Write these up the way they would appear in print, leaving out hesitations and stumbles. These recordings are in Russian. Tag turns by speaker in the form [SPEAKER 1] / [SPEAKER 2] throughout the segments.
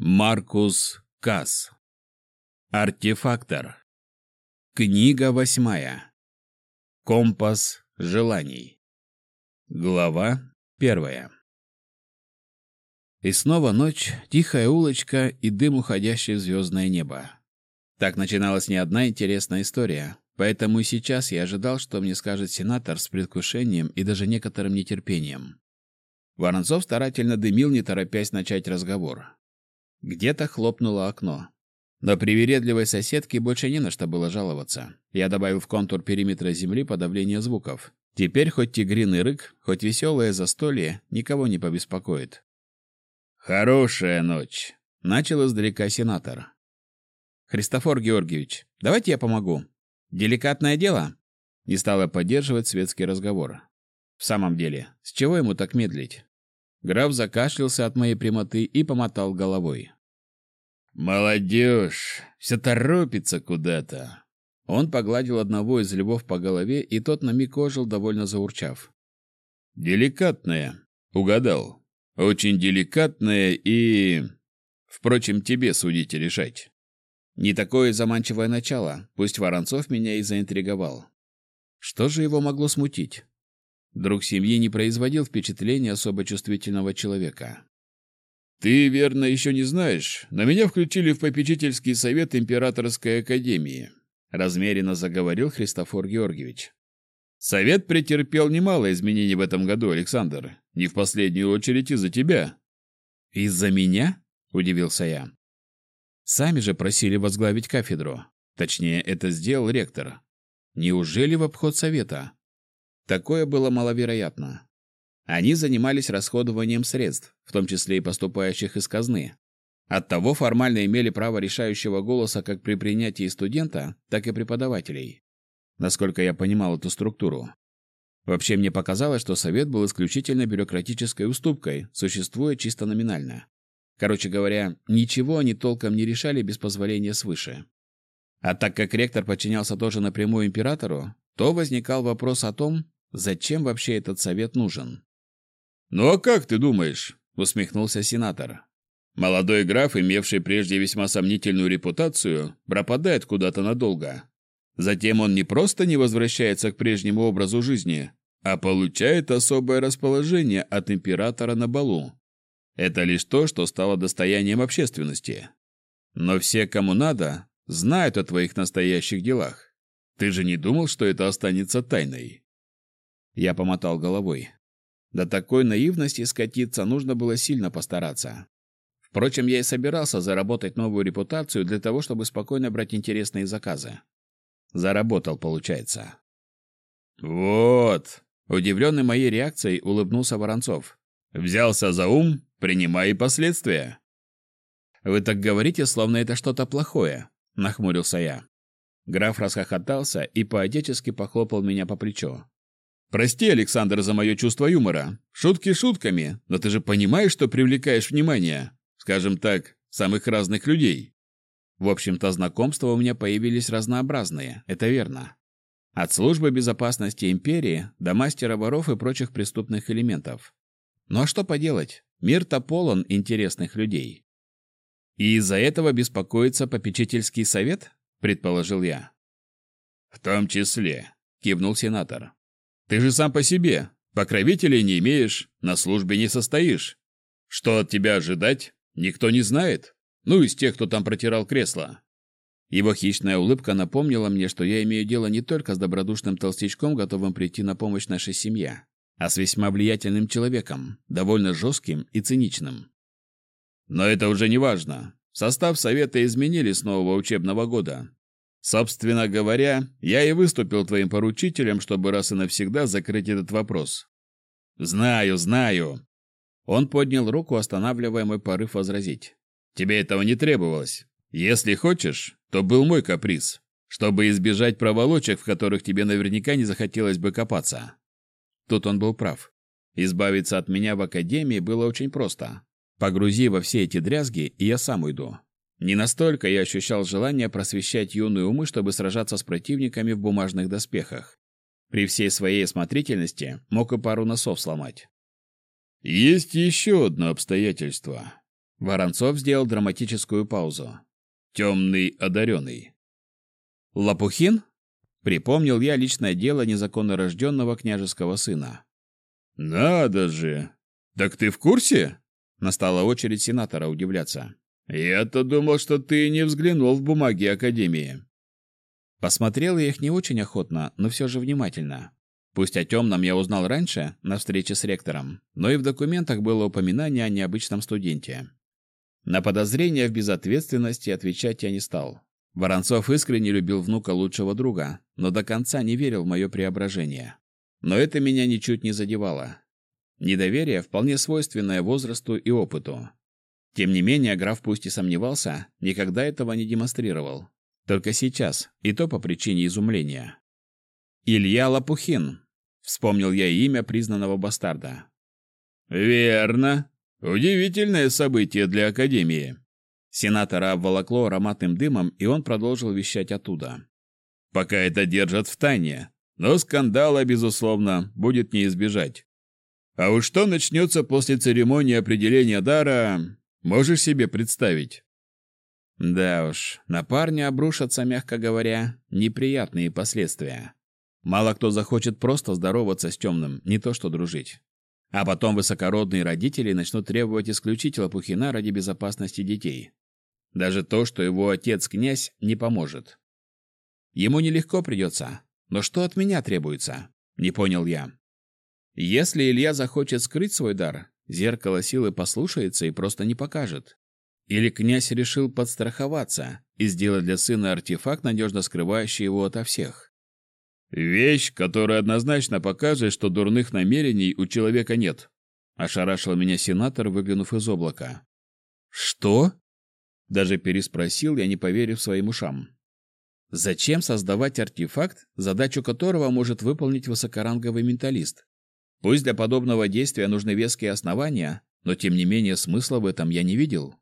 [SPEAKER 1] Маркус Касс. Артефактор. Книга 8. Компас желаний. Глава 1. И снова ночь, тихая улочка и дым, уходящий в звездное небо. Так начиналась не одна интересная история, поэтому и сейчас я ожидал, что мне скажет сенатор с предвкушением и даже некоторым нетерпением. Воронцов старательно дымил, не торопясь начать разговор. Где-то хлопнуло окно. Но привередливой соседке больше не на что было жаловаться. Я добавил в контур периметра земли подавление звуков. Теперь хоть тигриный рык, хоть веселое застолье никого не побеспокоит. «Хорошая ночь», — начал издалека сенатор. «Христофор Георгиевич, давайте я помогу. Деликатное дело?» Не стала поддерживать светский разговор. В самом деле, с чего ему так медлить? Граф закашлялся от моей прямоты и помотал головой. «Молодежь! Все торопится куда-то!» Он погладил одного из львов по голове, и тот на миг ожил, довольно заурчав. «Деликатное. Угадал. Очень деликатное и... Впрочем, тебе судить и решать. Не такое заманчивое начало, пусть Воронцов меня и заинтриговал. Что же его могло смутить? Друг семьи не производил впечатления особо чувствительного человека. «Ты, верно, еще не знаешь, но меня включили в попечительский совет Императорской академии», размеренно заговорил Христофор Георгиевич. «Совет претерпел немало изменений в этом году, Александр, не в последнюю очередь из-за тебя». «Из-за меня?» – удивился я. «Сами же просили возглавить кафедру. Точнее, это сделал ректор. Неужели в обход совета?» Такое было маловероятно. Они занимались расходованием средств, в том числе и поступающих из казны. Оттого формально имели право решающего голоса как при принятии студента, так и преподавателей. Насколько я понимал эту структуру. Вообще мне показалось, что совет был исключительно бюрократической уступкой, существуя чисто номинально. Короче говоря, ничего они толком не решали без позволения свыше. А так как ректор подчинялся тоже напрямую императору, то возникал вопрос о том, зачем вообще этот совет нужен. «Ну а как ты думаешь?» – усмехнулся сенатор. «Молодой граф, имевший прежде весьма сомнительную репутацию, пропадает куда-то надолго. Затем он не просто не возвращается к прежнему образу жизни, а получает особое расположение от императора на балу. Это лишь то, что стало достоянием общественности. Но все, кому надо, знают о твоих настоящих делах. Ты же не думал, что это останется тайной?» Я помотал головой. До такой наивности скатиться нужно было сильно постараться. Впрочем, я и собирался заработать новую репутацию для того, чтобы спокойно брать интересные заказы. Заработал, получается. «Вот!» – удивленный моей реакцией улыбнулся Воронцов. «Взялся за ум, принимай и последствия». «Вы так говорите, словно это что-то плохое», – нахмурился я. Граф расхохотался и по-отечески похлопал меня по плечу. «Прости, Александр, за мое чувство юмора. Шутки шутками, но ты же понимаешь, что привлекаешь внимание, скажем так, самых разных людей». В общем-то, знакомства у меня появились разнообразные, это верно. От службы безопасности империи до мастера воров и прочих преступных элементов. Ну а что поделать, мир-то полон интересных людей. «И из-за этого беспокоится попечительский совет?» – предположил я. «В том числе», – кивнул сенатор. «Ты же сам по себе, покровителей не имеешь, на службе не состоишь. Что от тебя ожидать, никто не знает. Ну, из тех, кто там протирал кресло». Его хищная улыбка напомнила мне, что я имею дело не только с добродушным толстячком, готовым прийти на помощь нашей семье, а с весьма влиятельным человеком, довольно жестким и циничным. «Но это уже не важно. Состав совета изменили с нового учебного года. Собственно говоря, я и выступил твоим поручителем, чтобы раз и навсегда закрыть этот вопрос». «Знаю, знаю». Он поднял руку, останавливая мой порыв возразить. «Тебе этого не требовалось. Если хочешь, то был мой каприз, чтобы избежать проволочек, в которых тебе наверняка не захотелось бы копаться». Тут он был прав. Избавиться от меня в академии было очень просто. Погрузи во все эти дрязги, и я сам уйду. Не настолько я ощущал желание просвещать юные умы, чтобы сражаться с противниками в бумажных доспехах. При всей своей осмотрительности мог и пару носов сломать. «Есть еще одно обстоятельство». Воронцов сделал драматическую паузу. Темный одаренный. Лопухин? Припомнил я личное дело незаконно рожденного княжеского сына. Надо же! Так ты в курсе? Настала очередь сенатора удивляться. Я-то думал, что ты не взглянул в бумаги Академии. Посмотрел я их не очень охотно, но все же внимательно. Пусть о темном я узнал раньше, на встрече с ректором, но и в документах было упоминание о необычном студенте. На подозрения в безответственности отвечать я не стал. Воронцов искренне любил внука лучшего друга, но до конца не верил в мое преображение. Но это меня ничуть не задевало. Недоверие вполне свойственное возрасту и опыту. Тем не менее, граф пусть и сомневался, никогда этого не демонстрировал. Только сейчас, и то по причине изумления. «Илья Лопухин», — вспомнил я имя признанного бастарда. «Верно. Удивительное событие для Академии». Сенатора обволокло ароматным дымом, и он продолжил вещать оттуда. «Пока это держат в тайне, но скандала, безусловно, будет не избежать. А уж что начнется после церемонии определения дара, можешь себе представить». Да уж, на парня обрушатся, мягко говоря, неприятные последствия. Мало кто захочет просто здороваться с темным, не то что дружить. А потом высокородные родители начнут требовать исключить Лопухина ради безопасности детей. Даже то, что его отец-князь, не поможет. Ему нелегко придется, но что от меня требуется? Не понял я. Если Илья захочет скрыть свой дар, зеркало силы послушается и просто не покажет. Или князь решил подстраховаться и сделать для сына артефакт, надежно скрывающий его ото всех. «Вещь, которая однозначно покажет, что дурных намерений у человека нет», — ошарашил меня сенатор, выглянув из облака. «Что?» — даже переспросил я, не поверив своим ушам. «Зачем создавать артефакт, задачу которого может выполнить высокоранговый менталист? Пусть для подобного действия нужны веские основания, но тем не менее смысла в этом я не видел».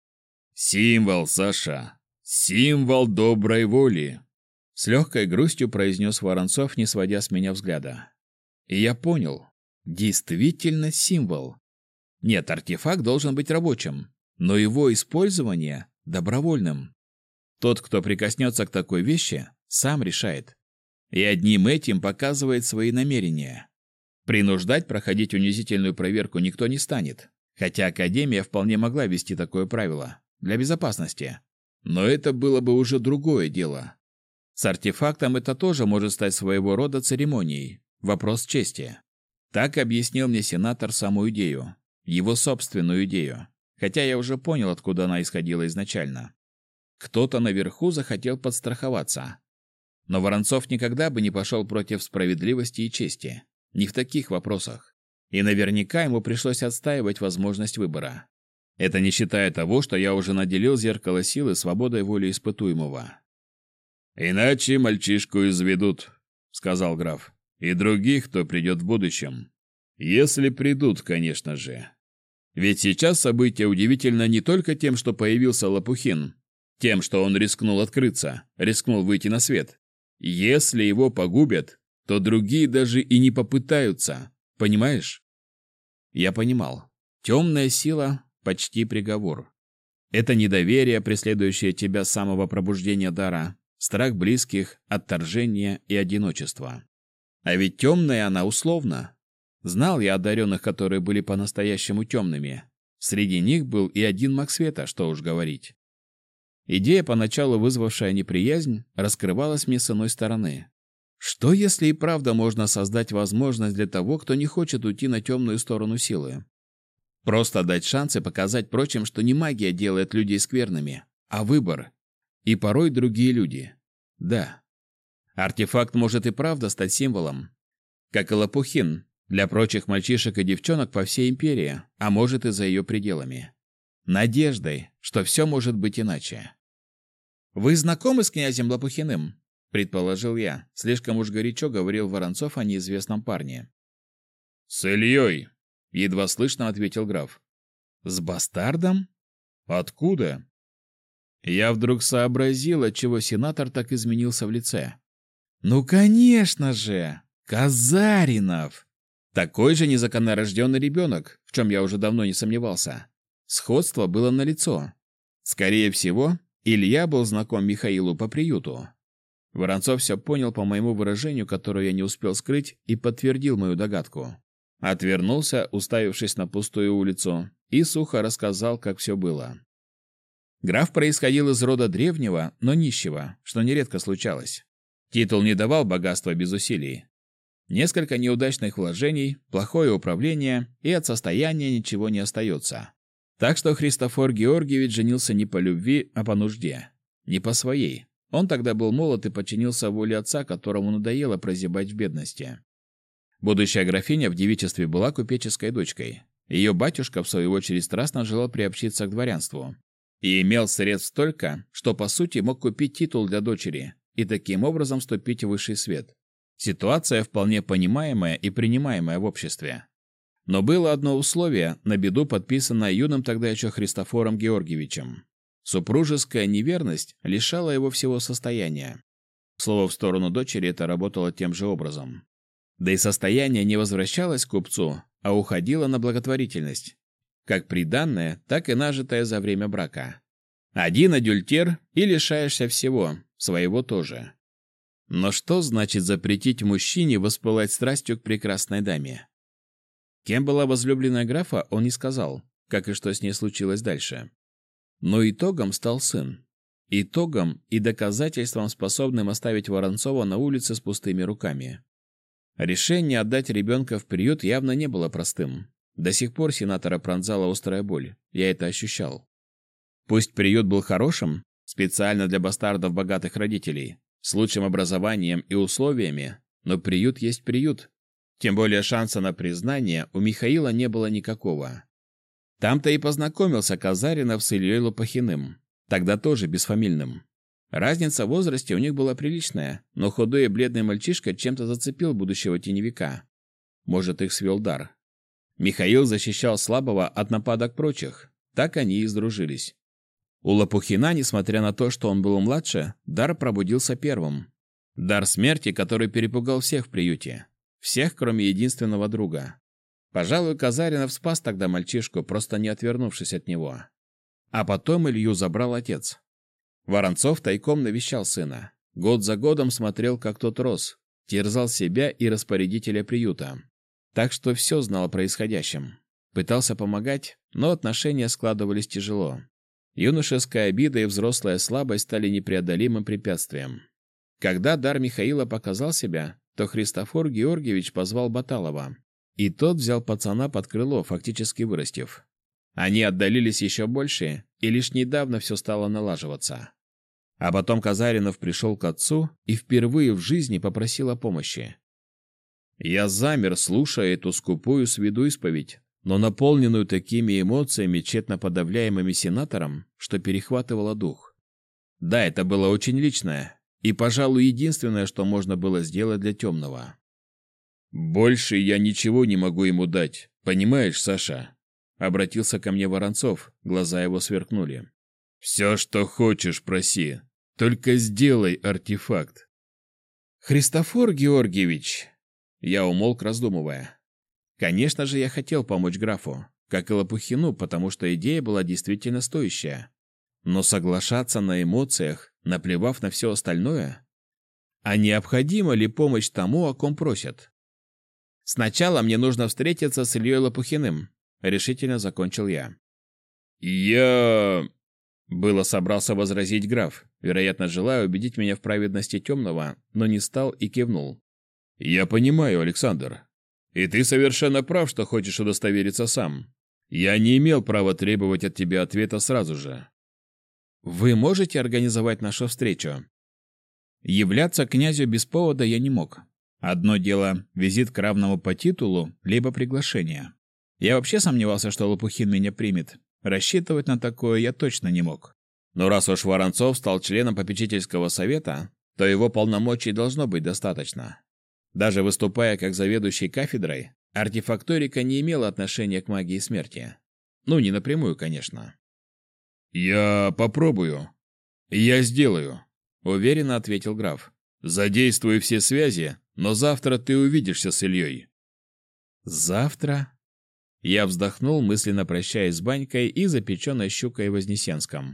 [SPEAKER 1] «Символ, Саша! Символ доброй воли!» С легкой грустью произнес Воронцов, не сводя с меня взгляда. И я понял. Действительно символ. Нет, артефакт должен быть рабочим, но его использование добровольным. Тот, кто прикоснется к такой вещи, сам решает. И одним этим показывает свои намерения. Принуждать проходить унизительную проверку никто не станет, хотя Академия вполне могла ввести такое правило. Для безопасности. Но это было бы уже другое дело. С артефактом это тоже может стать своего рода церемонией. Вопрос чести. Так объяснил мне сенатор саму идею. Его собственную идею. Хотя я уже понял, откуда она исходила изначально. Кто-то наверху захотел подстраховаться. Но Воронцов никогда бы не пошел против справедливости и чести. Не в таких вопросах. И наверняка ему пришлось отстаивать возможность выбора. Это не считая того, что я уже наделил зеркало силы свободой воли испытуемого. «Иначе мальчишку изведут», — сказал граф, — «и других, кто придет в будущем. Если придут, конечно же. Ведь сейчас событие удивительно не только тем, что появился Лопухин, тем, что он рискнул открыться, рискнул выйти на свет. Если его погубят, то другие даже и не попытаются, понимаешь?» Я понимал. Темная сила — почти приговор. Это недоверие, преследующее тебя с самого пробуждения дара, страх близких, отторжение и одиночество. А ведь темная она условно. Знал я одаренных, которые были по-настоящему темными. Среди них был и один маг света, что уж говорить. Идея, поначалу вызвавшая неприязнь, раскрывалась мне с иной стороны. Что если и правда можно создать возможность для того, кто не хочет уйти на темную сторону силы? Просто дать шанс и показать прочим, что не магия делает людей скверными, а выбор. И порой другие люди. Да. Артефакт может и правда стать символом. Как и Лопухин, для прочих мальчишек и девчонок по всей империи, а может и за ее пределами. Надеждой, что все может быть иначе. «Вы знакомы с князем Лопухиным?» – предположил я. Слишком уж горячо говорил Воронцов о неизвестном парне. «С Ильей», — едва слышно ответил граф. «С бастардом? Откуда?» Я вдруг сообразил, отчего сенатор так изменился в лице. «Ну, конечно же! Казаринов! Такой же незаконнорожденный ребенок, в чем я уже давно не сомневался. Сходство было налицо. Скорее всего, Илья был знаком Михаилу по приюту. Воронцов все понял по моему выражению, которое я не успел скрыть, и подтвердил мою догадку. Отвернулся, уставившись на пустую улицу, и сухо рассказал, как все было. Граф происходил из рода древнего, но нищего, что нередко случалось. Титул не давал богатства без усилий. Несколько неудачных вложений, плохое управление, и от состояния ничего не остается. Так что Христофор Георгиевич женился не по любви, а по нужде. Не по своей. Он тогда был молод и подчинился воле отца, которому надоело прозябать в бедности. Будущая графиня в девичестве была купеческой дочкой. Ее батюшка, в свою очередь, страстно желал приобщиться к дворянству. И имел средств столько, что, по сути, мог купить титул для дочери и таким образом вступить в высший свет. Ситуация вполне понимаемая и принимаемая в обществе. Но было одно условие, на беду подписанное юным тогда еще Христофором Георгиевичем. Супружеская неверность лишала его всего состояния. Слово в сторону дочери это работало тем же образом. Да и состояние не возвращалось к купцу, а уходило на благотворительность. Как приданное, так и нажитое за время брака. Один адюльтер и лишаешься всего, своего тоже. Но что значит запретить мужчине воспылать страстью к прекрасной даме? Кем была возлюбленная графа, он не сказал, как и что с ней случилось дальше. Но итогом стал сын. Итогом и доказательством, способным оставить Воронцова на улице с пустыми руками. Решение отдать ребенка в приют явно не было простым. До сих пор сенатора пронзала острая боль. Я это ощущал. Пусть приют был хорошим, специально для бастардов богатых родителей, с лучшим образованием и условиями, но приют есть приют. Тем более шанса на признание у Михаила не было никакого. Там-то и познакомился Казаринов с Ильей Лопухиным, тогда тоже бесфамильным. Разница в возрасте у них была приличная, но худой и бледный мальчишка чем-то зацепил будущего теневика. Может, их свел дар. Михаил защищал слабого от нападок прочих. Так они и сдружились. У Лопухина, несмотря на то, что он был младше, дар пробудился первым. Дар смерти, который перепугал всех в приюте. Всех, кроме единственного друга. Пожалуй, Казаринов спас тогда мальчишку, просто не отвернувшись от него. А потом Илью забрал отец. Воронцов тайком навещал сына. Год за годом смотрел, как тот рос, терзал себя и распорядителя приюта. Так что все знал о происходящем. Пытался помогать, но отношения складывались тяжело. Юношеская обида и взрослая слабость стали непреодолимым препятствием. Когда дар Михаила показал себя, то Христофор Георгиевич позвал Баталова. И тот взял пацана под крыло, фактически вырастив. Они отдалились еще больше, и лишь недавно все стало налаживаться. А потом Казаринов пришел к отцу и впервые в жизни попросил о помощи. Я замер, слушая эту скупую с виду исповедь, но наполненную такими эмоциями, тщетно подавляемыми сенатором, что перехватывало дух. Да, это было очень личное, и, пожалуй, единственное, что можно было сделать для темного. «Больше я ничего не могу ему дать, понимаешь, Саша?» Обратился ко мне Воронцов, глаза его сверкнули. «Все, что хочешь, проси, только сделай артефакт». «Христофор Георгиевич!» Я умолк, раздумывая. Конечно же, я хотел помочь графу, как и Лопухину, потому что идея была действительно стоящая. Но соглашаться на эмоциях, наплевав на все остальное? А необходима ли помощь тому, о ком просят? «Сначала мне нужно встретиться с Ильей Лопухиным», — решительно закончил я. «Я...» — было собрался возразить граф, вероятно, желая убедить меня в праведности темного, но не стал и кивнул. «Я понимаю, Александр. И ты совершенно прав, что хочешь удостовериться сам. Я не имел права требовать от тебя ответа сразу же». «Вы можете организовать нашу встречу?» Являться к князю без повода я не мог. Одно дело — визит к равному по титулу, либо приглашение. Я вообще сомневался, что Лопухин меня примет. Рассчитывать на такое я точно не мог. Но раз уж Воронцов стал членом попечительского совета, то его полномочий должно быть достаточно. Даже выступая как заведующий кафедрой, артефакторика не имела отношения к магии смерти. Ну, не напрямую, конечно. «Я попробую. Я сделаю», — уверенно ответил граф. «Задействуй все связи, но завтра ты увидишься с Ильей». «Завтра?» Я вздохнул, мысленно прощаясь с банькой и запеченной щукой в Вознесенском.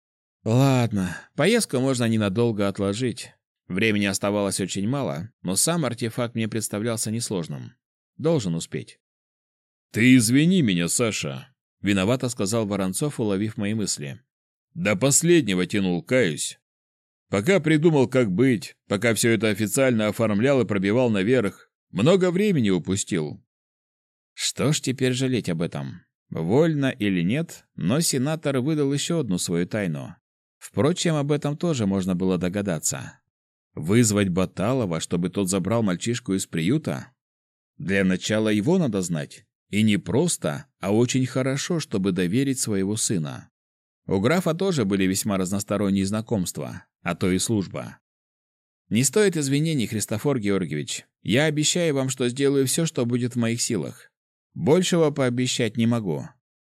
[SPEAKER 1] Ладно, поездку можно ненадолго отложить. Времени оставалось очень мало, но сам артефакт мне представлялся несложным. Должен успеть. «Ты извини меня, Саша», — виновато сказал Воронцов, уловив мои мысли. «До последнего тянул, каюсь. Пока придумал, как быть, пока все это официально оформлял и пробивал наверх, много времени упустил». Что ж теперь жалеть об этом? Вольно или нет, но сенатор выдал еще одну свою тайну. Впрочем, об этом тоже можно было догадаться. Вызвать Баталова, чтобы тот забрал мальчишку из приюта? Для начала его надо знать. И не просто, а очень хорошо, чтобы доверить своего сына. У графа тоже были весьма разносторонние знакомства, а то и служба. Не стоит извинений, Христофор Георгиевич. Я обещаю вам, что сделаю все, что будет в моих силах. Большего пообещать не могу.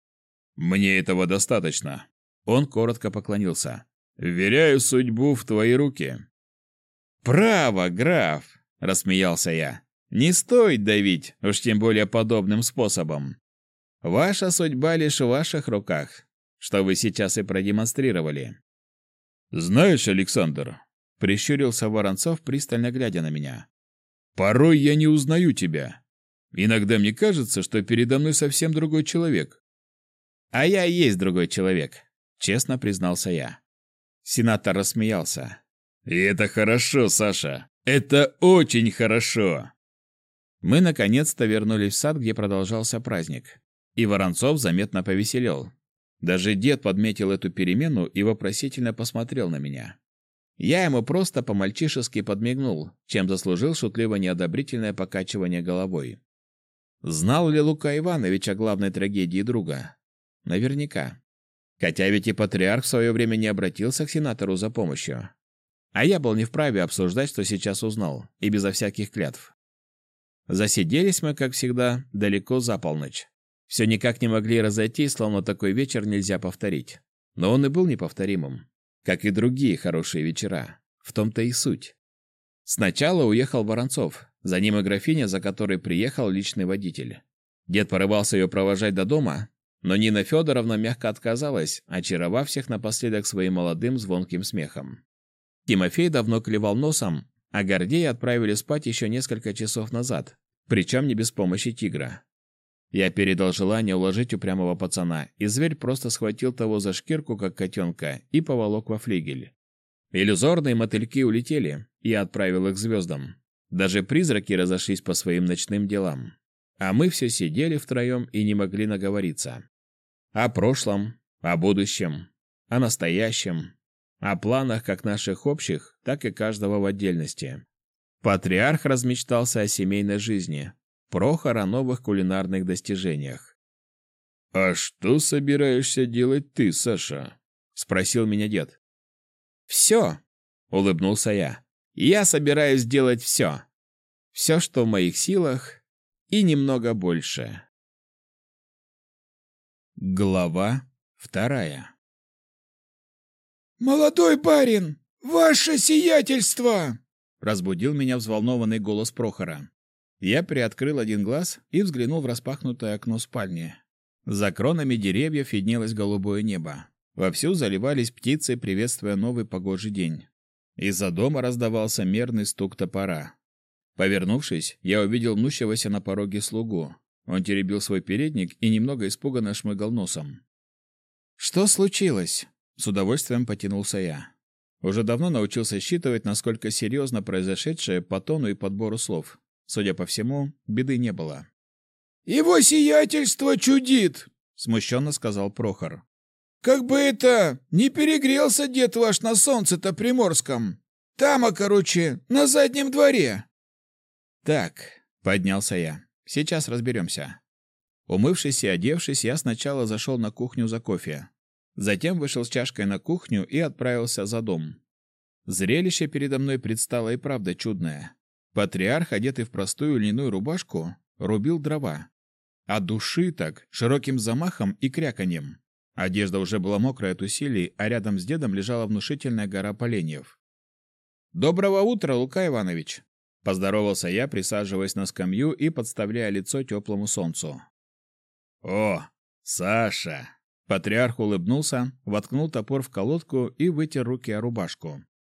[SPEAKER 1] Мне этого достаточно. Он коротко поклонился. Вверяю судьбу в твои руки. Право, граф, рассмеялся я. Не стоит давить, уж тем более подобным способом. Ваша судьба лишь в ваших руках, что вы сейчас и продемонстрировали. Знаешь, Александр, прищурился Воронцов, пристально глядя на меня. Порой я не узнаю тебя. Иногда мне кажется, что передо мной совсем другой человек. А я и есть другой человек, честно признался я. Сенатор рассмеялся. И это хорошо, Саша. Это очень хорошо. Мы наконец-то вернулись в сад, где продолжался праздник. И Воронцов заметно повеселел. Даже дед подметил эту перемену и вопросительно посмотрел на меня. Я ему просто по-мальчишески подмигнул, чем заслужил шутливо-неодобрительное покачивание головой. Знал ли Лука Иванович о главной трагедии друга? Наверняка. Хотя ведь и патриарх в свое время не обратился к сенатору за помощью. А я был не вправе обсуждать, что сейчас узнал, и безо всяких клятв. Засиделись мы, как всегда, далеко за полночь. Все никак не могли разойтись, словно такой вечер нельзя повторить. Но он и был неповторимым, как и другие хорошие вечера. В том-то и суть. Сначала уехал Воронцов, за ним и графиня, за которой приехал личный водитель. Дед порывался ее провожать до дома, но Нина Федоровна мягко отказалась, очаровав всех напоследок своим молодым звонким смехом. Тимофей давно клевал носом, а Гордея отправили спать еще несколько часов назад, причем не без помощи тигра. Я передал желание уложить упрямого пацана, и зверь просто схватил того за шкирку, как котенка, и поволок во флигель. Иллюзорные мотыльки улетели, и я отправил их к звездам. Даже призраки разошлись по своим ночным делам. А мы все сидели втроем и не могли наговориться. О прошлом, о будущем, о настоящем, о планах как наших общих, так и каждого в отдельности. Патриарх размечтался о семейной жизни, Прохор о новых кулинарных достижениях. «А что собираешься делать ты, Саша?» — спросил меня дед. «Все», — улыбнулся я. «Я собираюсь делать все. Все, что в моих силах, и немного больше». Глава 2.
[SPEAKER 2] «Молодой барин, ваше сиятельство!»
[SPEAKER 1] Разбудил меня взволнованный голос Прохора. Я приоткрыл один глаз и взглянул в распахнутое окно спальни. За кронами деревьев виднелось голубое небо. Вовсю заливались птицы, приветствуя новый погожий день. Из-за дома раздавался мерный стук топора. Повернувшись, я увидел мнущегося на пороге слугу. Он теребил свой передник и немного испуганно шмыгал носом. «Что случилось?» — с удовольствием потянулся я. Уже давно научился считывать, насколько серьезно произошедшее по тону и подбору слов. Судя по всему, беды не было.
[SPEAKER 2] «Его сиятельство чудит!» — смущенно сказал Прохор. «Как бы это, не перегрелся дед ваш на солнце-то приморском. Тама, короче, на заднем дворе».
[SPEAKER 1] «Так», — поднялся я, — «сейчас разберемся». Умывшись и одевшись, я сначала зашел на кухню за кофе. Затем вышел с чашкой на кухню и отправился за дом. Зрелище передо мной предстало и правда чудное. Патриарх, одетый в простую льняную рубашку, рубил дрова. От души так, широким замахом и кряканьем. Одежда уже была мокрая от усилий, а рядом с дедом лежала внушительная гора поленьев. «Доброго утра, Лука Иванович!» — поздоровался я, присаживаясь на скамью и подставляя лицо теплому солнцу. О, Саша! Патриарх улыбнулся, воткнул топор в колодку и вытер руки о рубашку.